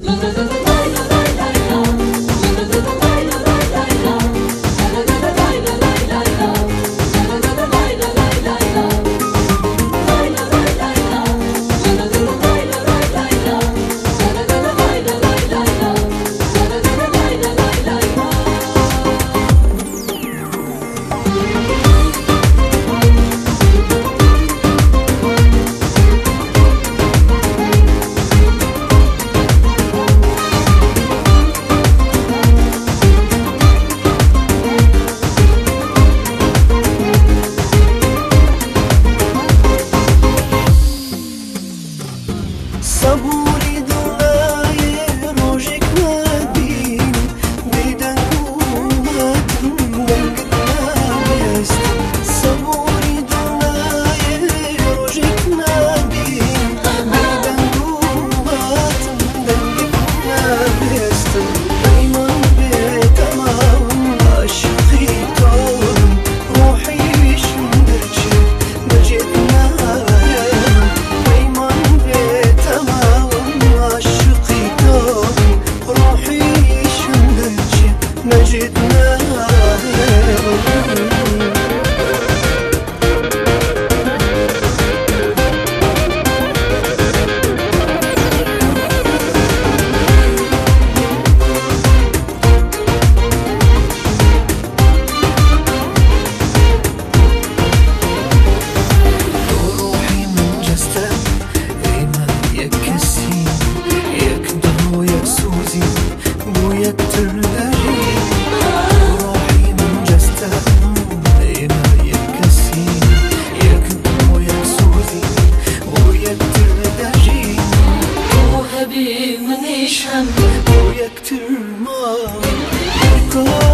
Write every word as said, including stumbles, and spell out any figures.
صبوری دنای روژک ندین دیدن اومدم دنگت نبیست صبوری دنای روژک ندین دیدن اومدم دنگت نبیست ایمان به تمام عشقی دارم روحی شندرچه نجد نایم ایمان به نجد روحي من جسد ايمن يك كسي يك دهو يك سوزي بو يك تردري روحي من جسد ايمن يك كسي يك دهو يك سوزي بو يك تردري بو هبي من يشهم بو يك ترمى